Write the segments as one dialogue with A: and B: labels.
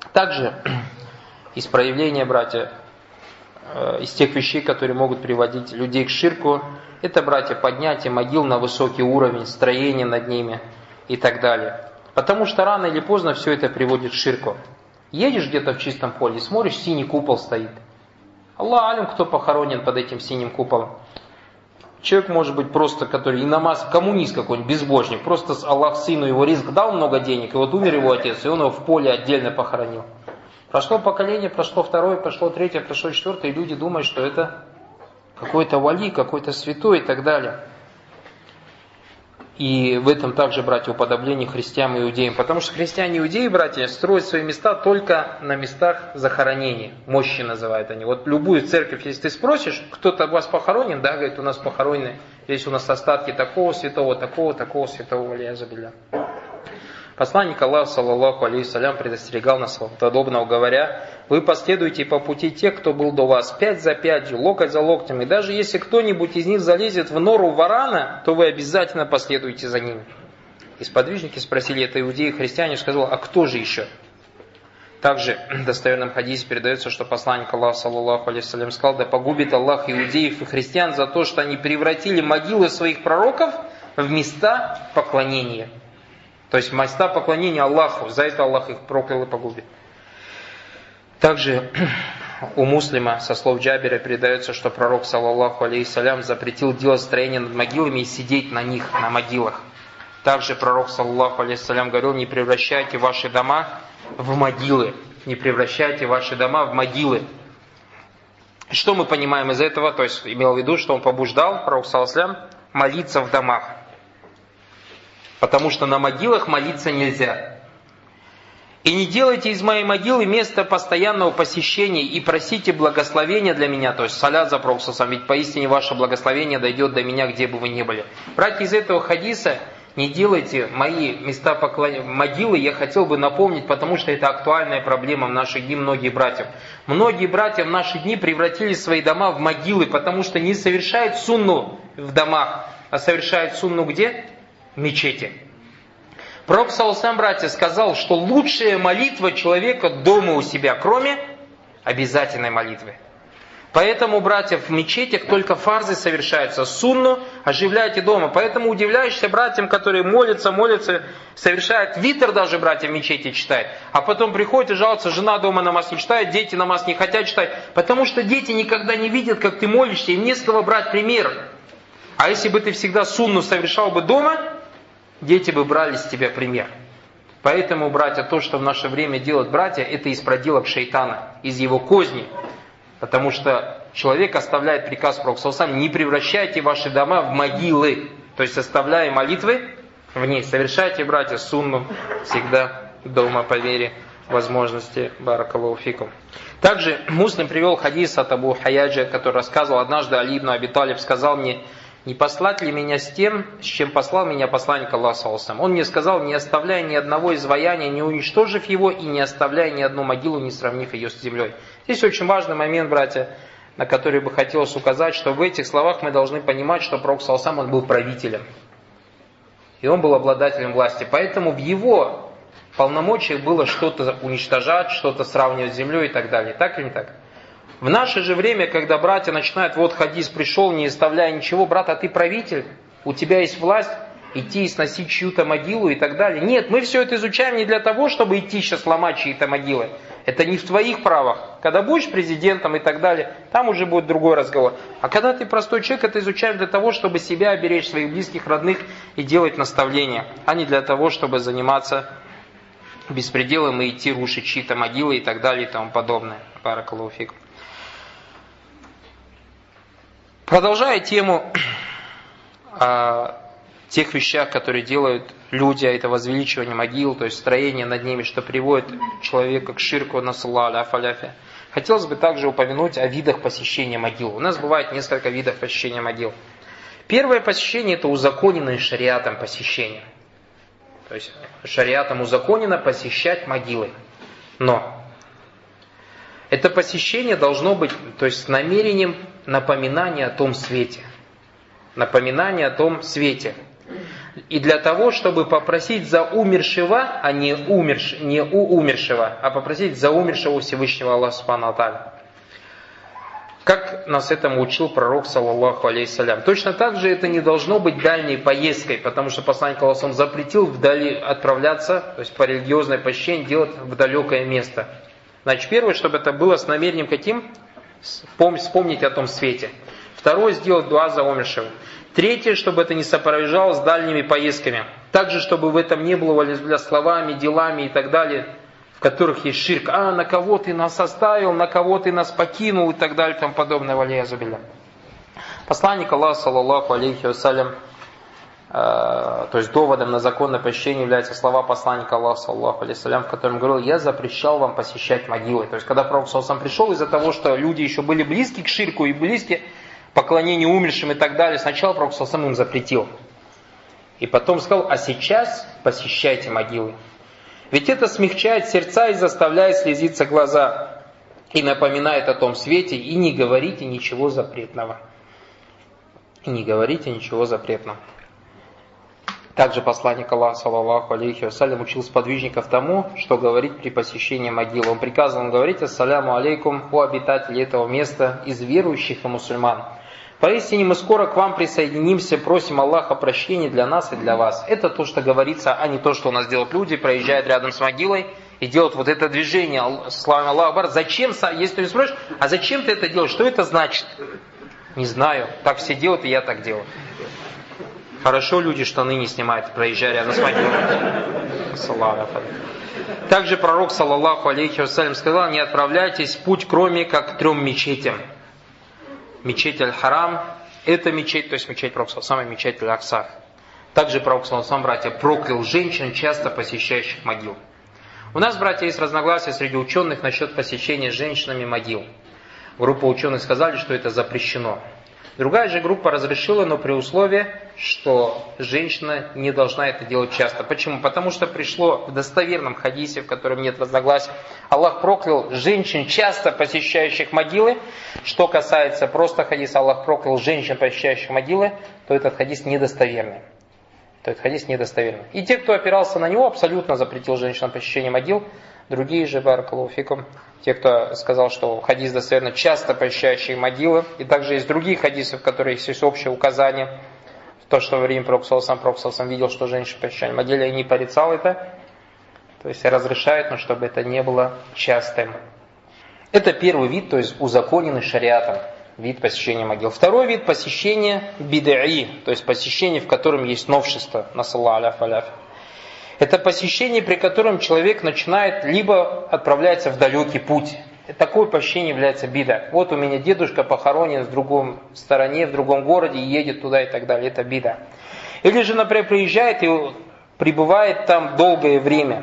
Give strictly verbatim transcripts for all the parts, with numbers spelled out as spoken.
A: Также из проявления, братья, из тех вещей, которые могут приводить людей к ширку, это, братья, поднятие могил на высокий уровень, строение над ними и так далее. Потому что рано или поздно все это приводит к ширку. Едешь где-то в чистом поле, смотришь, синий купол стоит. Аллах алим, кто похоронен под этим синим куполом. Человек может быть просто, который и намаз, коммунист какой-нибудь, безбожник. Просто Аллах сыну его ризк дал много денег, и вот умер его отец, и он его в поле отдельно похоронил. Прошло поколение, прошло второе, прошло третье, прошло четвертое, и люди думают, что это какой-то вали, какой-то святой и так далее. И в этом также, братья, уподобление христиан и иудеям. Потому что христиане и иудеи, братья, строят свои места только на местах захоронения. Мощи называют они. Вот любую церковь, если ты спросишь, кто-то у вас похоронен, да, говорит, у нас похоронены, здесь у нас остатки такого святого, такого, такого святого, валия забиля. Посланник Аллаха, саллаллаху алейхи салям, предостерегал нас от подобного, говоря: вы последуете по пути тех, кто был до вас, пять за пятью, локоть за локтем, и даже если кто-нибудь из них залезет в нору варана, то вы обязательно последуете за ним. И сподвижники спросили, это иудеи и христиане, сказал, а кто же еще? Также в достоверном хадисе передается, что посланник Аллаха, саллаллаху алейхи салям, сказал: да погубит Аллах иудеев и христиан за то, что они превратили могилы своих пророков в места поклонения. То есть места поклонения Аллаху, за это Аллах их проклял и погубит. Также у муслима со слов Джабира передается, что пророк, саллаллаху алейхи салям, запретил делать строение над могилами и сидеть на них, на могилах. Также пророк, саллаллаху алейхи салям, говорил: не превращайте ваши дома в могилы. Не превращайте ваши дома в могилы. Что мы понимаем из этого? То есть имел в виду, что он побуждал, пророк, саллаллаху алейхи салям, молиться в домах. Потому что на могилах молиться нельзя. И не делайте из моей могилы место постоянного посещения и просите благословения для меня. То есть салят за пророком, ведь поистине ваше благословение дойдет до меня, где бы вы ни были. Братья, из этого хадиса не делайте мои места поклонения, могилы, я хотел бы напомнить, потому что это актуальная проблема в наши дни многих братьев. Многие братья в наши дни превратили свои дома в могилы, потому что не совершают сунну в домах, а совершают сунну где? В мечети. Пророк, саллаллаху алейхи, братья, сказал, что лучшая молитва человека дома у себя, кроме обязательной молитвы. Поэтому, братья, в мечетях только фарзы совершаются, сунну оживляйте дома. Поэтому удивляешься братьям, которые молятся, молятся, совершают витр даже, братья, в мечети читают. А потом приходят и жалуются, жена дома намаз не читает, дети намаз не хотят читать. Потому что дети никогда не видят, как ты молишься, им не с кого брать пример. А если бы ты всегда сунну совершал бы дома, дети бы брали с тебя пример. Поэтому, братья, то, что в наше время делают братья, это из проделок шайтана, из его козни. Потому что человек оставляет приказ пророка, саллаллаху алейхи ва саллям, не превращайте ваши дома в могилы. То есть оставляя молитвы в ней. Совершайте, братья, сунну всегда дома по вере возможности. Баракаллаху фикум. Также Муслим привел хадис от Абу Хаяджа, который рассказывал, однажды Али ибн Аби Талиб сказал мне: не послать ли меня с тем, с чем послал меня посланник Аллаха, саллаллаху алейхи ва саллям? Он мне сказал: не оставляя ни одного изваяния, не уничтожив его, и не оставляя ни одну могилу, не сравнив ее с землей. Здесь очень важный момент, братья, на который бы хотелось указать, что в этих словах мы должны понимать, что пророк, саллаллаху алейхи ва саллям, он был правителем. И он был обладателем власти. Поэтому в его полномочиях было что-то уничтожать, что-то сравнивать с землей и так далее. Так или не так? В наше же время, когда братья начинают, вот хадис пришел, не оставляя ничего, брат, а ты правитель, у тебя есть власть идти и сносить чью-то могилу и так далее. Нет, мы все это изучаем не для того, чтобы идти сейчас ломать чьи-то могилы. Это не в твоих правах. Когда будешь президентом и так далее, там уже будет другой разговор. А когда ты простой человек, это изучаем для того, чтобы себя оберечь, своих близких, родных и делать наставления, а не для того, чтобы заниматься беспределом и идти рушить чьи-то могилы и так далее и тому подобное. Баракаллаху фикум. Продолжая тему о тех вещах, которые делают люди, а это возвеличивание могил, то есть строение над ними, что приводит человека к ширку, насаллаху аляфи, хотелось бы также упомянуть о видах посещения могил. У нас бывает несколько видов посещения могил. Первое посещение – это узаконенное шариатом посещение. То есть шариатом узаконено посещать могилы. Но это посещение должно быть, то есть с намерением напоминания о том свете. Напоминание о том свете. и для того, чтобы попросить за умершего, а не, умерш, не у умершего, а попросить за умершего Всевышнего Аллаха Субхану ва Тааля. Как нас этому учил пророк, саллаллаху алейхиссалям. Точно так же это не должно быть дальней поездкой, потому что посланник Аллаха запретил вдали отправляться, то есть по религиозной почтению делать в далекое место. Значит, первое, чтобы это было с намерением каким? Вспомнить о том свете. Второе, сделать дуа за умершего. Третье, чтобы это не сопровождалось дальними поездками. Также, чтобы в этом не было для словами, делами и так далее, в которых есть ширк. А, на кого ты нас оставил, на кого ты нас покинул и так далее, и тому подобное. Валиязу билля. Посланник Аллаха, саллаллаху алейхи вассалям, э, то есть доводом на законное почтение являются слова посланника Аллаха, саллаллаху алейхи вассалям, в котором говорил: я запрещал вам посещать могилы. То есть, когда пророк сам пришел, из-за того, что люди еще были близки к ширку и близки к поклонению умершим и так далее, сначала пророк сам им запретил. И потом сказал: а сейчас посещайте могилы. Ведь это смягчает сердца и заставляет слезиться глаза. И напоминает о том свете. И не говорите ничего запретного. И не говорите ничего запретного. Также посланник Аллаха, саллаллаху алейхи вассалям, учил сподвижников тому, что говорить при посещении могилы. Он приказывал говорить: ассаляму алейкум, о обитатели этого места, из верующих и мусульман. Поистине мы скоро к вам присоединимся, просим Аллаха прощения для нас и для вас. Это то, что говорится, а не то, что у нас делают люди, проезжают рядом с могилой и делают вот это движение. Слава Аллаху Акбар. Зачем, если ты спросишь, а зачем ты это делаешь? Что это значит? Не знаю. Так все делают, и я так делаю. Хорошо люди штаны не снимают, проезжая рядом с могилой. Также пророк, саллаллаху алейхи вассалям, сказал: не отправляйтесь в путь, кроме как к трем мечетям. Мечеть Аль-Харам, это мечеть, то есть мечеть Пророка, самая мечеть Аль-Акса. Также Пророк, сам, братья, проклял женщин, часто посещающих могил. У нас, братья, есть разногласия среди ученых насчет посещения женщинами могил. Группа ученых сказали, что это запрещено. Другая же группа разрешила, но при условии, что женщина не должна это делать часто. Почему? Потому что пришло в достоверном хадисе, в котором нет разногласий, Аллах проклял женщин, часто посещающих могилы. Что касается просто хадиса, Аллах проклял женщин, посещающих могилы, то этот хадис недостоверный. То этот хадис недостоверный. И те, кто опирался на него, абсолютно запретил женщинам посещение могил. Другие же, баракаллаху фикум, те, кто сказал, что хадис достоверно, часто посещающие могилы, и также есть другие хадисы, в которых есть общее указание, то, что во время Пророка сам Пророк сам видел, что женщины посещали могилы, и не порицал это, то есть разрешает, но чтобы это не было частым. Это первый вид, то есть узаконенный шариатом, вид посещения могил. Второй вид посещения бидаи, то есть посещение, в котором есть новшество, насаллаху аляф аляф. Это посещение, при котором человек начинает, либо отправляется в далекий путь. Такое посещение является бида. Вот у меня дедушка похоронен в другом стороне, в другом городе, и едет туда и так далее. Это бида. Или же, например, приезжает и пребывает там долгое время.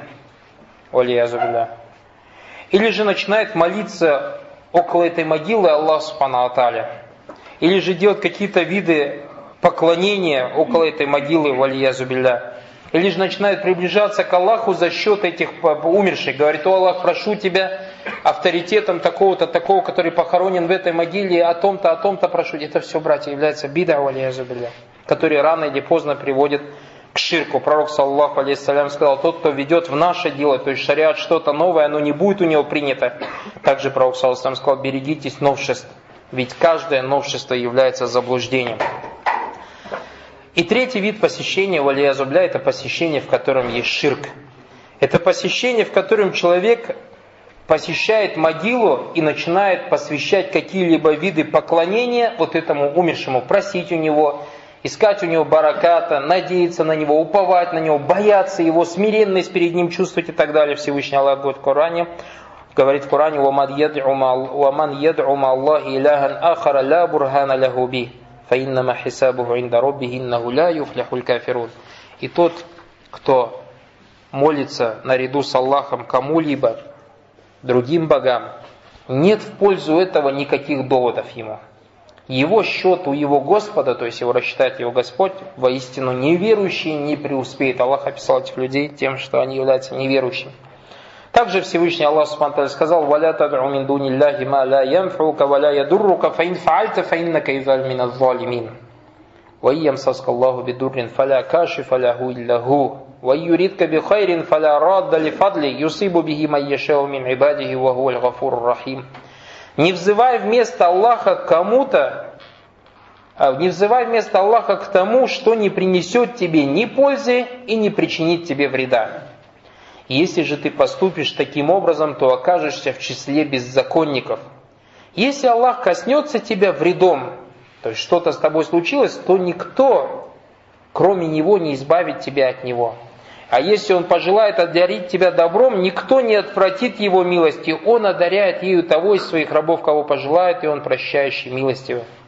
A: Или же начинает молиться около этой могилы Аллаху Субхану ва Тааля. Или же делать какие-то виды поклонения около этой могилы, валиязу билля. Или же начинает приближаться к Аллаху за счет этих умерших. Говорит: о Аллах, прошу тебя авторитетом такого-то, такого, который похоронен в этой могиле, о том-то, о том-то прошу. Это все, братья, является бида, валиязу билля, который рано или поздно приводит к ширку. Пророк, саллаллаху алейхи вассалям, сказал: тот, кто ведет в наше дело, то есть шариат, что-то новое, оно не будет у него принято. Также пророк, саллаллаху алейхи вассалям, сказал: берегитесь новшеств, ведь каждое новшество является заблуждением. И третий вид посещения, валиязу билля, это посещение, в котором есть ширк. Это посещение, в котором человек посещает могилу и начинает посвящать какие-либо виды поклонения вот этому умершему, просить у него, искать у него бараката, надеяться на него, уповать на него, бояться его, смиренность перед ним чувствовать и так далее. Всевышний Аллах говорит в Коране, говорит в Коране: «Ваман яд'у ма Аллахи иляхан ахара ла бурхана лаху би». И тот, кто молится наряду с Аллахом кому-либо, другим богам, нет в пользу этого никаких доводов ему. Его счет у его Господа, то есть его рассчитает его Господь, воистину неверующий не преуспеет. Аллах описал этих людей тем, что они являются неверующими. Также Всевышний Аллах Субхану ва Тааля сказал: «Валя тад'у мин дуниллахи ма ла янфука ва ла ядуррука, фа ин фа'альта фа иннака изаль миназ залимин». وَإِيَّمْسَسْكَ اللَّهُ بِدُرٍّ فَلَا كَاشِفَ لَهُ إِلَّا هُوَ وَيُرِدْكَ بِخَيْرٍ فَلَا رَادَّ لِفَضْلِهِ يُصِيبُ بِهِ مَن يَشَاءُ مِنْ عِبَادِهِ وَهُوَ الْغَفُورُ الرَّحِيمُ. Не взывай вместо Аллаха к кому-то, не взывай вместо Аллаха к тому, что не принесет тебе ни пользы и не причинит тебе вреда. Если же ты поступишь таким образом, то окажешься в числе беззаконников. Если Аллах коснется тебя вредом, то есть что-то с тобой случилось, то никто, кроме Него, не избавит тебя от Него. А если Он пожелает одарить тебя добром, никто не отвратит Его милости. Он одаряет ею того из своих рабов, кого пожелает, и Он прощающий, милостивый.